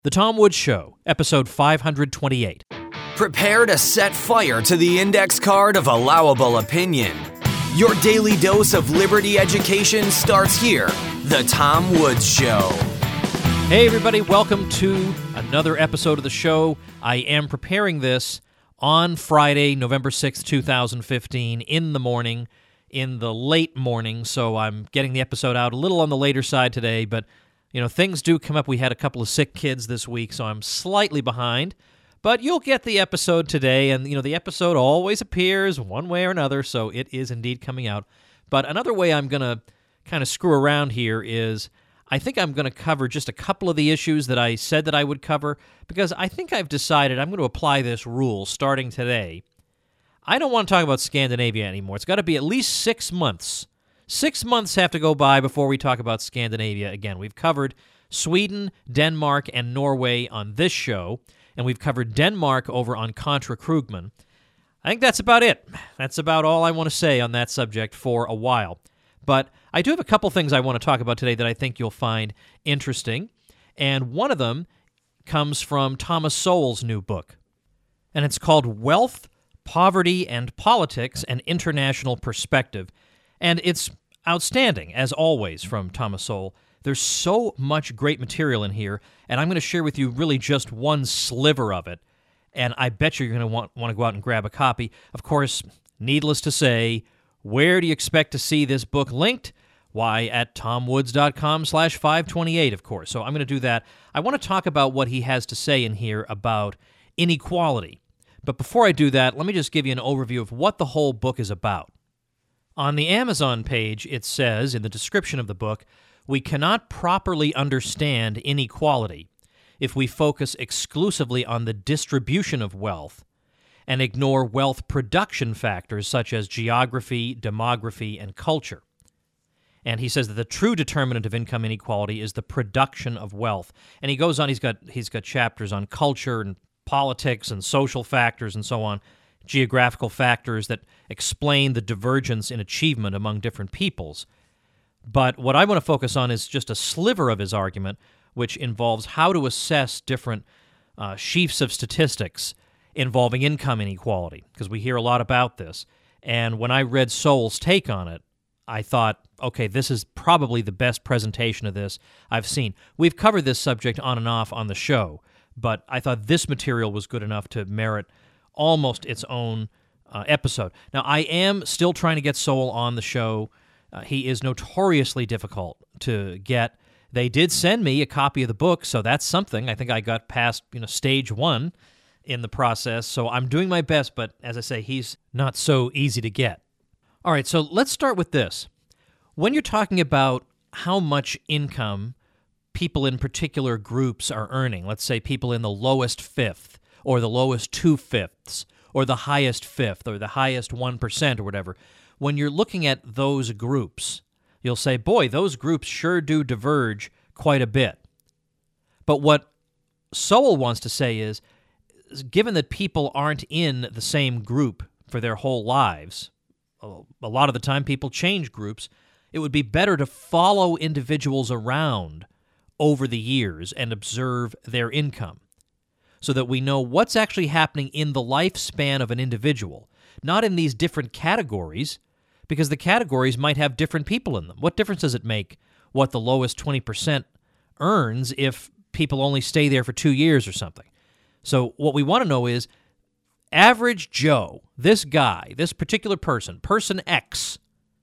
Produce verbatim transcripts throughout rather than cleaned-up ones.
The Tom Woods Show, episode five twenty-eight. Prepare to set fire to the index card of allowable opinion. Your daily dose of liberty education starts here. The Tom Woods Show. Hey everybody, welcome to another episode of the show. I am preparing this on Friday, November sixth, twenty fifteen, in the morning, in the late morning, so I'm getting the episode out a little on the later side today, but you know, things do come up. We had a couple of sick kids this week, so I'm slightly behind. But you'll get the episode today, and, you know, the episode always appears one way or another, so it is indeed coming out. But another way I'm going to kind of screw around here is I think I'm going to cover just a couple of the issues that I said that I would cover, because I think I've decided I'm going to apply this rule starting today. I don't want to talk about Scandinavia anymore. It's got to be at least six months. Six months have to go by before we talk about Scandinavia again. We've covered Sweden, Denmark, and Norway on this show, and we've covered Denmark over on Contra Krugman. I think that's about it. That's about all I want to say on that subject for a while. But I do have a couple things I want to talk about today that I think you'll find interesting, and one of them comes from Thomas Sowell's new book, and it's called Wealth, Poverty, and Politics, an International Perspective. And it's outstanding, as always, from Thomas Sowell. There's so much great material in here, and I'm going to share with you really just one sliver of it, and I bet you're going to want, want to go out and grab a copy. Of course, needless to say, where do you expect to see this book linked? Why, at tomwoods.com slash 528, of course. So I'm going to do that. I want to talk about what he has to say in here about inequality. But before I do that, let me just give you an overview of what the whole book is about. On the Amazon page, it says, in the description of the book, we cannot properly understand inequality if we focus exclusively on the distribution of wealth and ignore wealth production factors such as geography, demography, and culture. And he says that the true determinant of income inequality is the production of wealth. And he goes on, he's got he's got chapters on culture and politics and social factors and so on, geographical factors that explain the divergence in achievement among different peoples. But what I want to focus on is just a sliver of his argument, which involves how to assess different uh, sheafs of statistics involving income inequality, because we hear a lot about this. And when I read Sowell's take on it, I thought, okay, this is probably the best presentation of this I've seen. We've covered this subject on and off on the show, but I thought this material was good enough to merit almost its own uh, episode. Now, I am still trying to get Sowell on the show. Uh, he is notoriously difficult to get. They did send me a copy of the book, so that's something. I think I got past, you know, stage one in the process, so I'm doing my best, but as I say, he's not so easy to get. All right, so let's start with this. When you're talking about how much income people in particular groups are earning, let's say people in the lowest fifth, or the lowest two-fifths, or the highest fifth, or the highest one percent, or whatever, when you're looking at those groups, you'll say, boy, those groups sure do diverge quite a bit. But what Sowell wants to say is, given that people aren't in the same group for their whole lives, a lot of the time people change groups, it would be better to follow individuals around over the years and observe their income, so that we know what's actually happening in the lifespan of an individual, not in these different categories, because the categories might have different people in them. What difference does it make what the lowest twenty percent earns if people only stay there for two years or something? So what we want to know is, average Joe, this guy, this particular person, person X,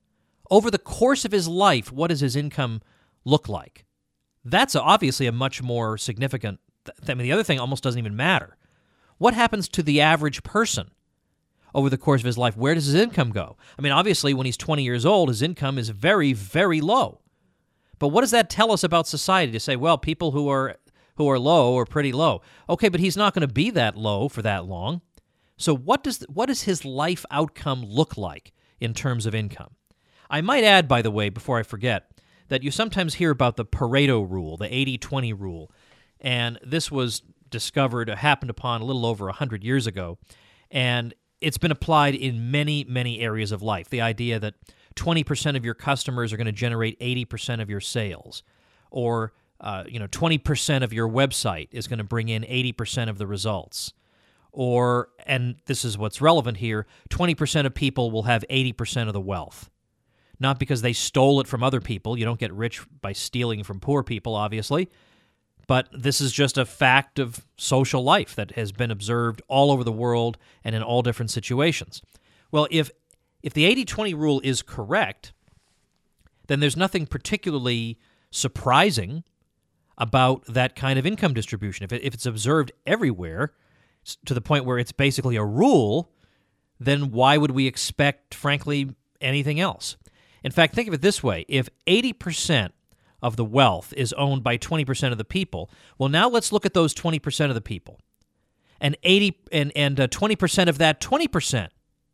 over the course of his life, what does his income look like? That's obviously a much more significant I mean, the other thing almost doesn't even matter. What happens to the average person over the course of his life? Where does his income go? I mean, obviously, when he's twenty years old, his income is very, very low. But what does that tell us about society to say, well, people who are who are low are pretty low? Okay, but he's not going to be that low for that long. So what does what does his life outcome look like in terms of income? I might add, by the way, before I forget, that you sometimes hear about the Pareto rule, the eighty twenty rule. And this was discovered, happened upon a little over one hundred years ago, and it's been applied in many, many areas of life. The idea that twenty percent of your customers are going to generate eighty percent of your sales, or uh, you know, twenty percent of your website is going to bring in eighty percent of the results. Or, and this is what's relevant here, twenty percent of people will have eighty percent of the wealth. Not because they stole it from other people. You don't get rich by stealing from poor people, obviously. But this is just a fact of social life that has been observed all over the world and in all different situations. Well, if if the eighty twenty rule is correct, then there's nothing particularly surprising about that kind of income distribution. If, it, if it's observed everywhere to the point where it's basically a rule, then why would we expect, frankly, anything else? In fact, think of it this way. If eighty percent of the wealth is owned by twenty percent of the people, well, now let's look at those twenty percent of the people. And eighty and, and uh, twenty percent of that twenty percent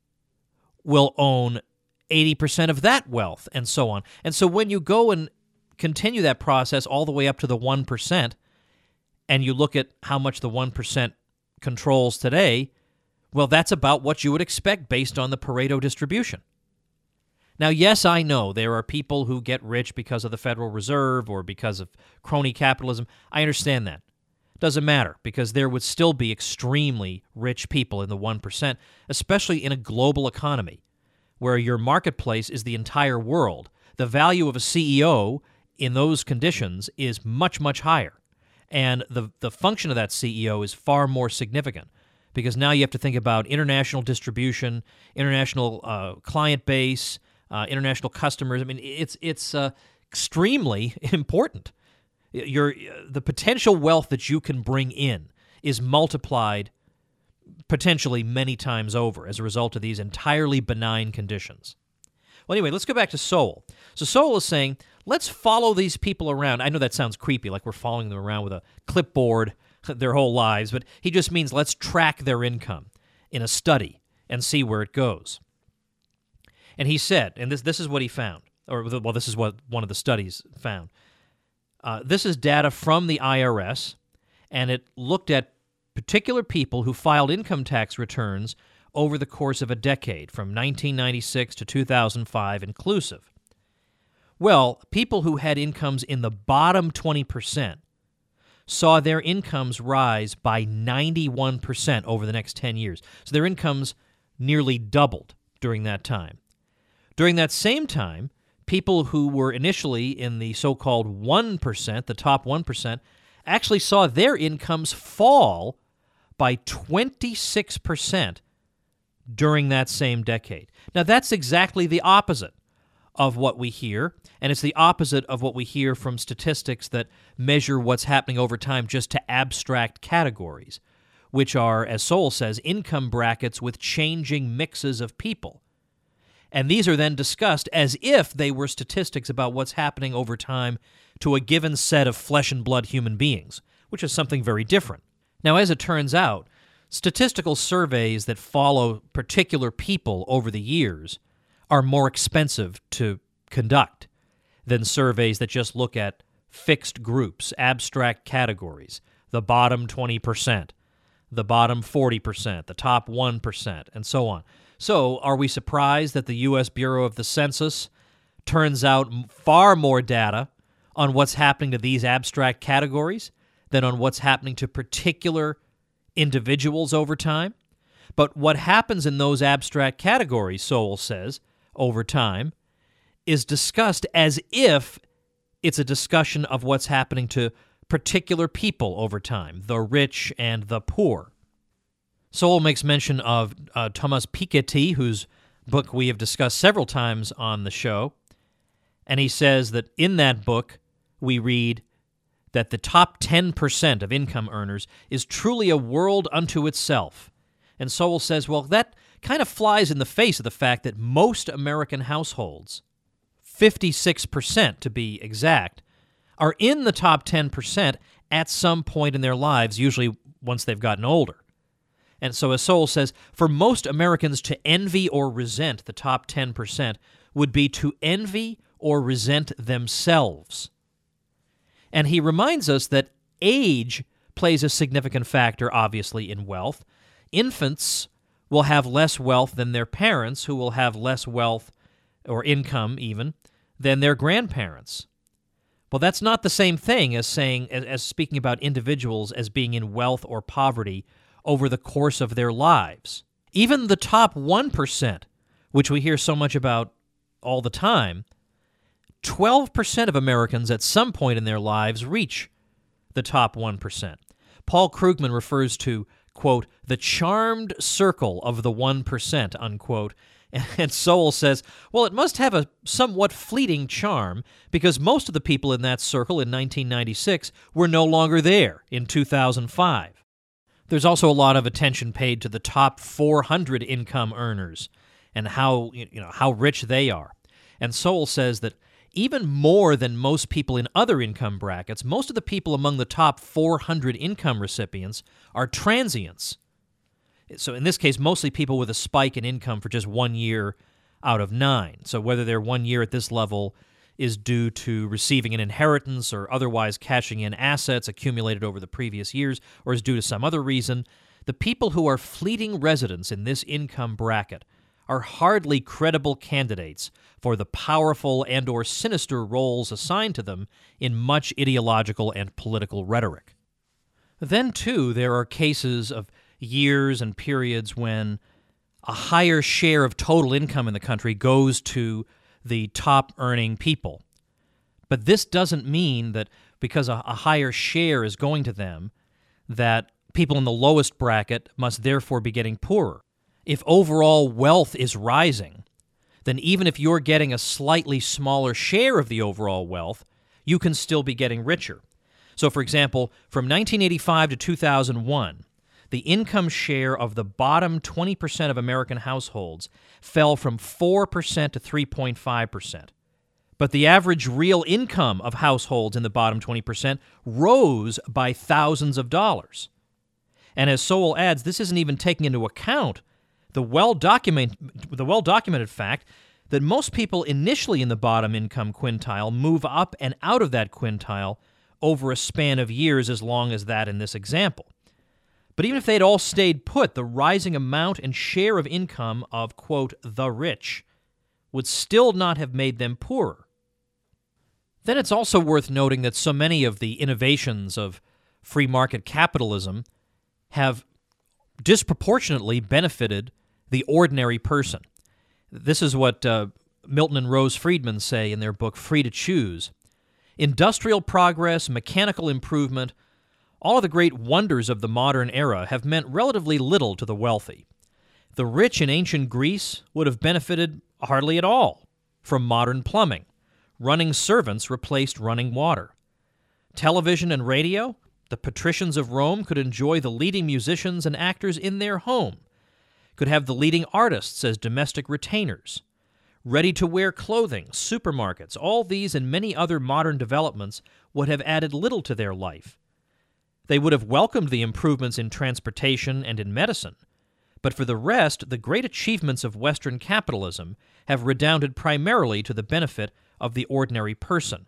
will own eighty percent of that wealth, and so on. And so when you go and continue that process all the way up to the one percent, and you look at how much the one percent controls today, well, that's about what you would expect based on the Pareto distribution. Now, yes, I know there are people who get rich because of the Federal Reserve or because of crony capitalism. I understand that. Doesn't matter, because there would still be extremely rich people in the one percent, especially in a global economy where your marketplace is the entire world. The value of a C E O in those conditions is much, much higher. And the, the function of that C E O is far more significant, because now you have to think about international distribution, international uh, client base, uh, international customers. I mean, it's it's uh, extremely important. Your the potential wealth that you can bring in is multiplied potentially many times over as a result of these entirely benign conditions. Well, anyway, let's go back to Sowell. So Sowell is saying, let's follow these people around. I know that sounds creepy, like we're following them around with a clipboard their whole lives, but he just means let's track their income in a study and see where it goes. And he said, and this this is what he found, or well, this is what one of the studies found. Uh, this is data from the I R S, and it looked at particular people who filed income tax returns over the course of a decade, from nineteen ninety-six to two thousand five inclusive. Well, people who had incomes in the bottom twenty percent saw their incomes rise by ninety-one percent over the next ten years. So their incomes nearly doubled during that time. During that same time, people who were initially in the so-called one percent, the top one percent, actually saw their incomes fall by twenty-six percent during that same decade. Now, that's exactly the opposite of what we hear, and it's the opposite of what we hear from statistics that measure what's happening over time just to abstract categories, which are, as Sowell says, income brackets with changing mixes of people. And these are then discussed as if they were statistics about what's happening over time to a given set of flesh and blood human beings, which is something very different. Now, as it turns out, statistical surveys that follow particular people over the years are more expensive to conduct than surveys that just look at fixed groups, abstract categories, the bottom twenty percent, the bottom forty percent, the top one percent, and so on. So, are we surprised that the U S Bureau of the Census turns out far more data on what's happening to these abstract categories than on what's happening to particular individuals over time? But what happens in those abstract categories, Sowell says, over time, is discussed as if it's a discussion of what's happening to particular people over time, the rich and the poor. Sowell makes mention of uh, Thomas Piketty, whose book we have discussed several times on the show, and he says that in that book we read that the top ten percent of income earners is truly a world unto itself. And Sowell says, well, that kind of flies in the face of the fact that most American households, fifty-six percent to be exact, are in the top ten percent at some point in their lives, usually once they've gotten older. And so, as Sowell says, for most Americans to envy or resent the top ten percent would be to envy or resent themselves. And he reminds us that age plays a significant factor, obviously, in wealth. Infants will have less wealth than their parents, who will have less wealth, or income even, than their grandparents. Well, that's not the same thing as saying, as, as speaking about individuals as being in wealth or poverty over the course of their lives. Even the top one percent, which we hear so much about all the time, twelve percent of Americans at some point in their lives reach the top one percent. Paul Krugman refers to, quote, the charmed circle of the one percent, unquote. And Sowell says, well, it must have a somewhat fleeting charm because most of the people in that circle in nineteen ninety-six were no longer there in two thousand five. There's also a lot of attention paid to the top four hundred income earners and how, you know, how rich they are. And Sowell says that even more than most people in other income brackets, most of the people among the top four hundred income recipients are transients. So in this case, mostly people with a spike in income for just one year out of nine. So whether their one year at this level is due to receiving an inheritance or otherwise cashing in assets accumulated over the previous years, or is due to some other reason, the people who are fleeting residents in this income bracket are hardly credible candidates for the powerful and or sinister roles assigned to them in much ideological and political rhetoric. Then, too, there are cases of years and periods when a higher share of total income in the country goes to the top-earning people. But this doesn't mean that because a, a higher share is going to them, that people in the lowest bracket must therefore be getting poorer. If overall wealth is rising, then even if you're getting a slightly smaller share of the overall wealth, you can still be getting richer. So, for example, from nineteen eighty-five to two thousand one, the income share of the bottom twenty percent of American households fell from four percent to three point five percent. But the average real income of households in the bottom twenty percent rose by thousands of dollars. And as Sowell adds, this isn't even taking into account the well-document, the well-documented fact that most people initially in the bottom income quintile move up and out of that quintile over a span of years as long as that in this example. But even if they'd all stayed put, the rising amount and share of income of, quote, the rich would still not have made them poorer. Then it's also worth noting that so many of the innovations of free market capitalism have disproportionately benefited the ordinary person. This is what uh, Milton and Rose Friedman say in their book Free to Choose. Industrial progress, mechanical improvement, all of the great wonders of the modern era have meant relatively little to the wealthy. The rich in ancient Greece would have benefited hardly at all from modern plumbing. Running servants replaced running water. Television and radio, the patricians of Rome could enjoy the leading musicians and actors in their home, could have the leading artists as domestic retainers. Ready-to-wear clothing, supermarkets, all these and many other modern developments would have added little to their life. They would have welcomed the improvements in transportation and in medicine, but for the rest, the great achievements of Western capitalism have redounded primarily to the benefit of the ordinary person.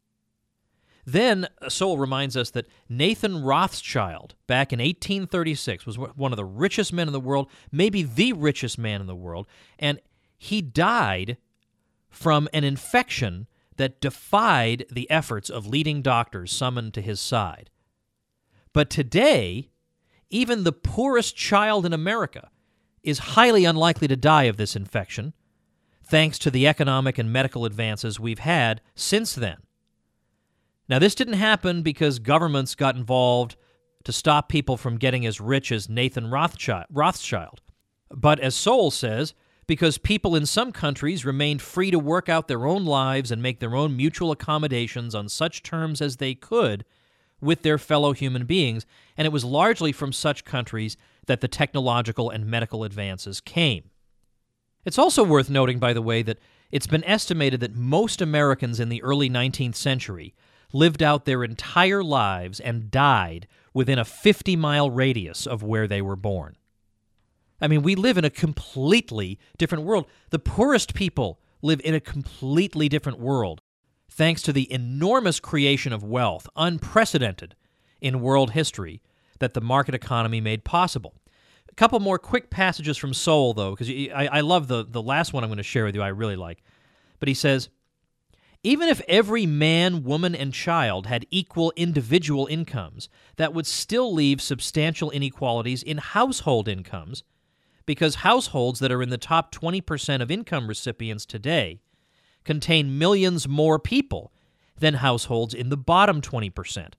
Then, Sowell reminds us that Nathan Rothschild, back in eighteen thirty-six, was one of the richest men in the world, maybe the richest man in the world, and he died from an infection that defied the efforts of leading doctors summoned to his side. But today, even the poorest child in America is highly unlikely to die of this infection, thanks to the economic and medical advances we've had since then. Now, this didn't happen because governments got involved to stop people from getting as rich as Nathan Rothschild, but as Sowell says, because people in some countries remained free to work out their own lives and make their own mutual accommodations on such terms as they could with their fellow human beings, and it was largely from such countries that the technological and medical advances came. It's also worth noting, by the way, that it's been estimated that most Americans in the early nineteenth century lived out their entire lives and died within a fifty-mile radius of where they were born. I mean, we live in a completely different world. The poorest people live in a completely different world, thanks to the enormous creation of wealth, unprecedented in world history, that the market economy made possible. A couple more quick passages from Sowell, though, because I, I love the, the last one I'm going to share with you, I really like. But he says, Even if every man, woman, and child had equal individual incomes, that would still leave substantial inequalities in household incomes, because households that are in the top twenty percent of income recipients today contain millions more people than households in the bottom twenty percent.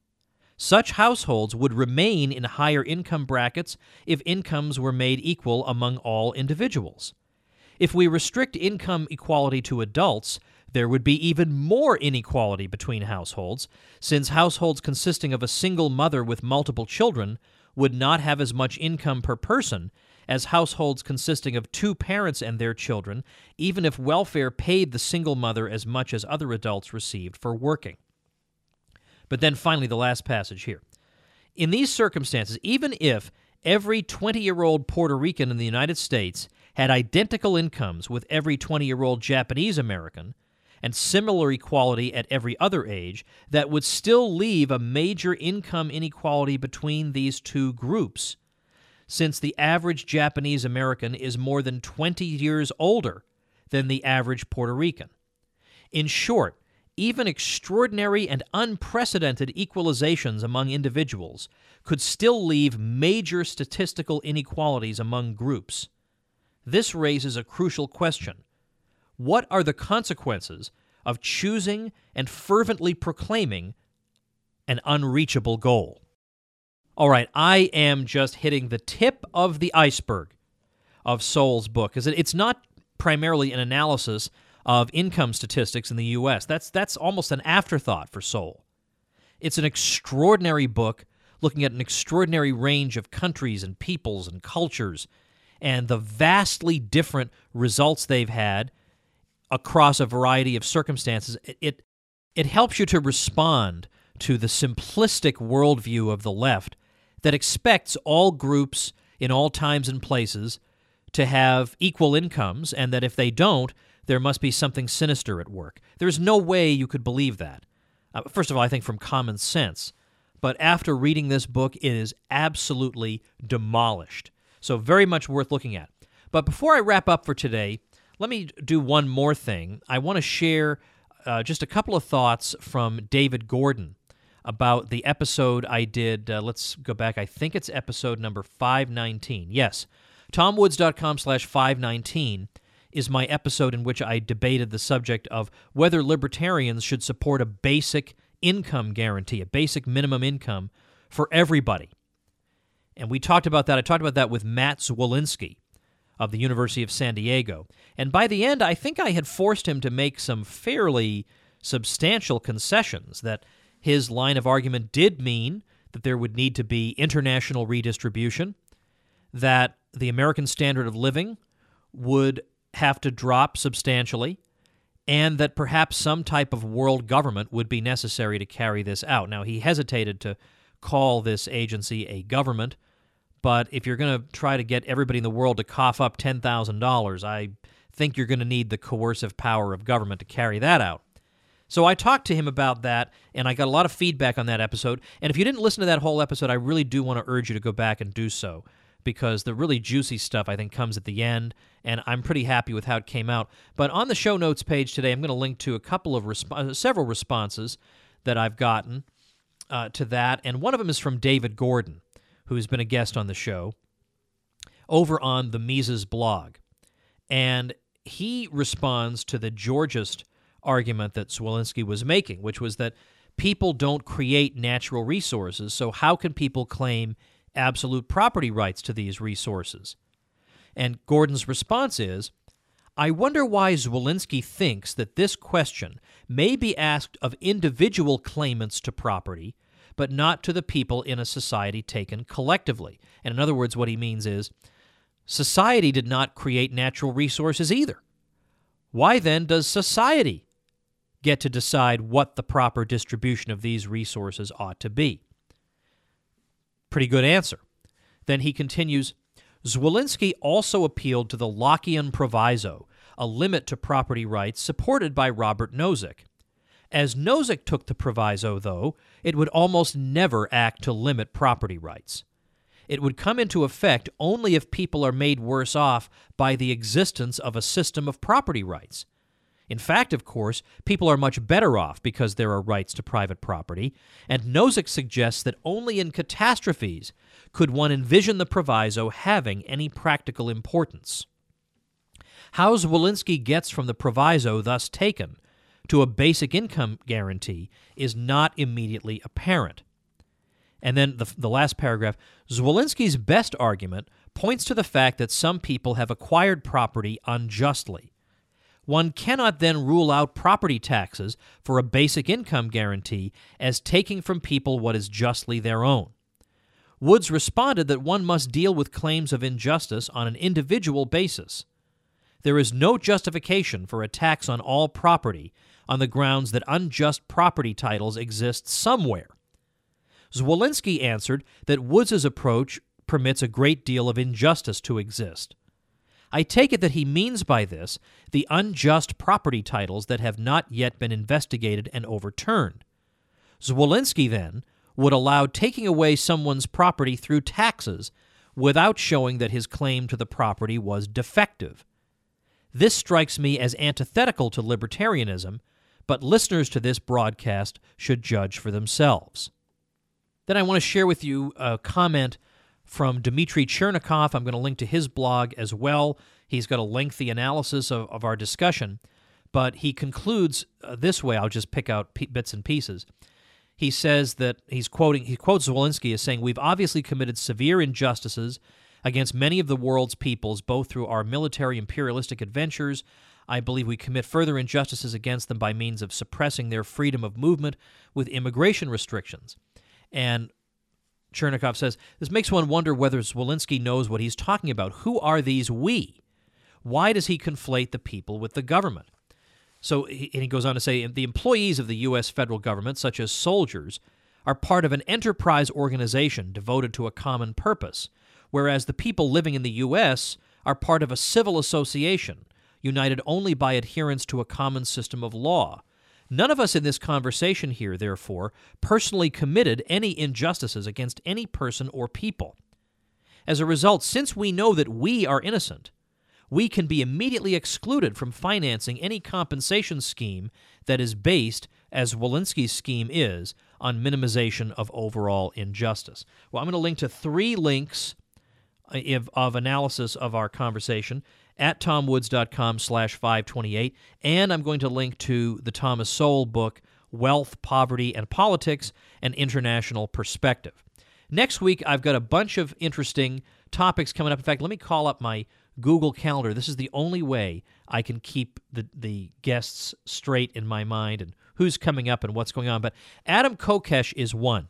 Such households would remain in higher income brackets if incomes were made equal among all individuals. If we restrict income equality to adults, there would be even more inequality between households, since households consisting of a single mother with multiple children would not have as much income per person as households consisting of two parents and their children, even if welfare paid the single mother as much as other adults received for working. But then finally, the last passage here. In these circumstances, even if every twenty-year-old Puerto Rican in the United States had identical incomes with every twenty-year-old Japanese American, and similar equality at every other age, that would still leave a major income inequality between these two groups, since the average Japanese American is more than twenty years older than the average Puerto Rican. In short, even extraordinary and unprecedented equalizations among individuals could still leave major statistical inequalities among groups. This raises a crucial question. What are the consequences of choosing and fervently proclaiming an unreachable goal? All right, I am just hitting the tip of the iceberg of Sowell's book, because it's not primarily an analysis of income statistics in the U S. That's that's almost an afterthought for Sowell. It's an extraordinary book looking at an extraordinary range of countries and peoples and cultures and the vastly different results they've had across a variety of circumstances. It, it, it helps you to respond to the simplistic worldview of the left that expects all groups in all times and places to have equal incomes, and that if they don't, there must be something sinister at work. There's no way you could believe that. Uh, first of all, I think from common sense. But after reading this book, it is absolutely demolished. So very much worth looking at. But before I wrap up for today, let me do one more thing. I want to share uh, just a couple of thoughts from David Gordon about the episode I did. Uh, let's go back. I think it's episode number five nineteen. Yes, tomwoods.com slash 519 is my episode in which I debated the subject of whether libertarians should support a basic income guarantee, a basic minimum income for everybody. And we talked about that. I talked about that with Matt Zwolinski of the University of San Diego. And by the end, I think I had forced him to make some fairly substantial concessions, that his line of argument did mean that there would need to be international redistribution, that the American standard of living would have to drop substantially, and that perhaps some type of world government would be necessary to carry this out. Now, he hesitated to call this agency a government, but if you're going to try to get everybody in the world to cough up ten thousand dollars, I think you're going to need the coercive power of government to carry that out. So I talked to him about that, and I got a lot of feedback on that episode. And if you didn't listen to that whole episode, I really do want to urge you to go back and do so, because the really juicy stuff, I think, comes at the end, and I'm pretty happy with how it came out. But on the show notes page today, I'm going to link to a couple of resp- several responses that I've gotten uh, to that, and one of them is from David Gordon, who's been a guest on the show, over on the Mises blog. And he responds to the Georgist argument that Zwolinski was making, which was that people don't create natural resources, so how can people claim absolute property rights to these resources? And Gordon's response is, I wonder why Zwolinski thinks that this question may be asked of individual claimants to property, but not to the people in a society taken collectively. And in other words, what he means is, society did not create natural resources either. Why then does society get to decide what the proper distribution of these resources ought to be? Pretty good answer. Then he continues, Zwolinski also appealed to the Lockean proviso, a limit to property rights supported by Robert Nozick. As Nozick took the proviso, though, it would almost never act to limit property rights. It would come into effect only if people are made worse off by the existence of a system of property rights. In fact, of course, people are much better off because there are rights to private property, and Nozick suggests that only in catastrophes could one envision the proviso having any practical importance. How Zwolinski gets from the proviso thus taken to a basic income guarantee is not immediately apparent. And then the, the last paragraph, Zwolinski's best argument points to the fact that some people have acquired property unjustly. One cannot then rule out property taxes for a basic income guarantee as taking from people what is justly their own. Woods responded that one must deal with claims of injustice on an individual basis. There is no justification for a tax on all property on the grounds that unjust property titles exist somewhere. Zwolinski answered that Woods's approach permits a great deal of injustice to exist. I take it that he means by this the unjust property titles that have not yet been investigated and overturned. Zwolinski, then, would allow taking away someone's property through taxes without showing that his claim to the property was defective. This strikes me as antithetical to libertarianism, but listeners to this broadcast should judge for themselves. Then I want to share with you a comment from Dmitry Chernikov. I'm going to link to his blog as well. He's got a lengthy analysis of, of our discussion, but he concludes uh, this way. I'll just pick out p- bits and pieces. He says that he's quoting, he quotes Zwolinski as saying, "We've obviously committed severe injustices against many of the world's peoples, both through our military imperialistic adventures. I believe we commit further injustices against them by means of suppressing their freedom of movement with immigration restrictions." And Chernikov says, this makes one wonder whether Zwolinski knows what he's talking about. Who are these we? Why does he conflate the people with the government? So, and he goes on to say, the employees of the U S federal government, such as soldiers, are part of an enterprise organization devoted to a common purpose, whereas the people living in the U S are part of a civil association, united only by adherence to a common system of law. None of us in this conversation here, therefore, personally committed any injustices against any person or people. As a result, since we know that we are innocent, we can be immediately excluded from financing any compensation scheme that is based, as Zwolinski's scheme is, on minimization of overall injustice. Well, I'm going to link to three links of, of analysis of our conversation at tomwoods.com slash 528, and I'm going to link to the Thomas Sowell book, Wealth, Poverty, and Politics, An International Perspective. Next week, I've got a bunch of interesting topics coming up. In fact, let me call up my Google Calendar. This is the only way I can keep the, the guests straight in my mind and who's coming up and what's going on. But Adam Kokesh is one.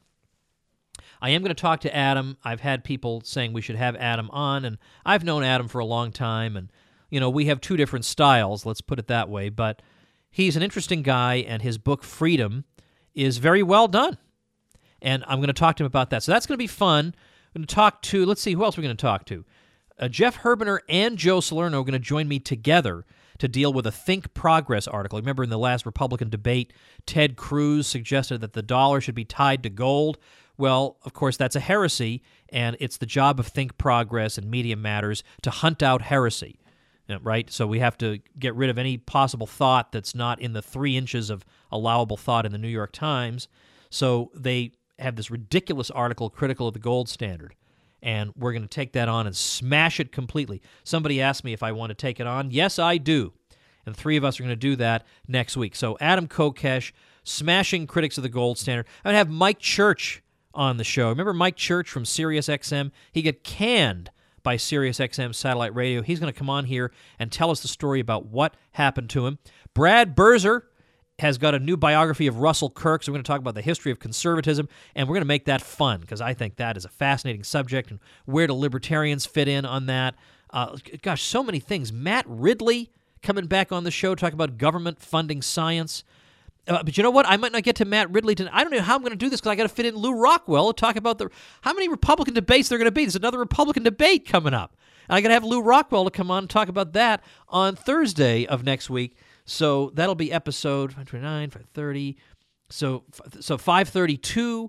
I am going to talk to Adam. I've had people saying we should have Adam on, and I've known Adam for a long time, and, you know, we have two different styles, let's put it that way, but he's an interesting guy, and his book, Freedom, is very well done, and I'm going to talk to him about that. So that's going to be fun. I'm going to talk to, let's see, who else we're going to talk to? Uh, Jeff Herbener and Joe Salerno are going to join me together to deal with a Think Progress article. Remember in the last Republican debate, Ted Cruz suggested that the dollar should be tied to gold. Well, of course, that's a heresy, and it's the job of Think Progress and Media Matters to hunt out heresy, right? So we have to get rid of any possible thought that's not in the three inches of allowable thought in the New York Times. So they have this ridiculous article critical of the gold standard, and we're going to take that on and smash it completely. Somebody asked me if I want to take it on. Yes, I do. And three of us are going to do that next week. So Adam Kokesh, smashing critics of the gold standard. I'm going to have Mike Church on the show. Remember Mike Church from Sirius X M? He got canned by Sirius X M satellite radio. He's going to come on here and tell us the story about what happened to him. Brad Berzer has got a new biography of Russell Kirk, so we're going to talk about the history of conservatism, and we're going to make that fun, because I think that is a fascinating subject, and where do libertarians fit in on that? Uh, gosh, so many things. Matt Ridley coming back on the show, talking about government funding science. Uh, but you know what? I might not get to Matt Ridley tonight. I don't know how I'm going to do this, because I got to fit in Lou Rockwell to talk about the how many Republican debates there are going to be. There's another Republican debate coming up. And I got to have Lou Rockwell to come on and talk about that on Thursday of next week. So that'll be episode five twenty-nine, five thirty. So so five thirty-two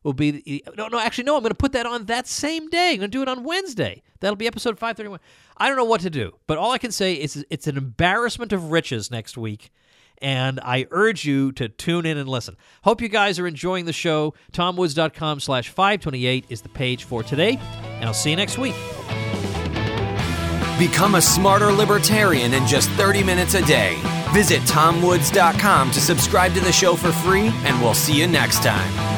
will be the, no, no. Actually, no. I'm going to put that on that same day. I'm going to do it on Wednesday. That'll be episode five thirty-one. I don't know what to do, but all I can say is it's an embarrassment of riches next week. And I urge you to tune in and listen. Hope you guys are enjoying the show. TomWoods.com slash 528 is the page for today. And I'll see you next week. Become a smarter libertarian in just thirty minutes a day. Visit Tom Woods dot com to subscribe to the show for free, and we'll see you next time.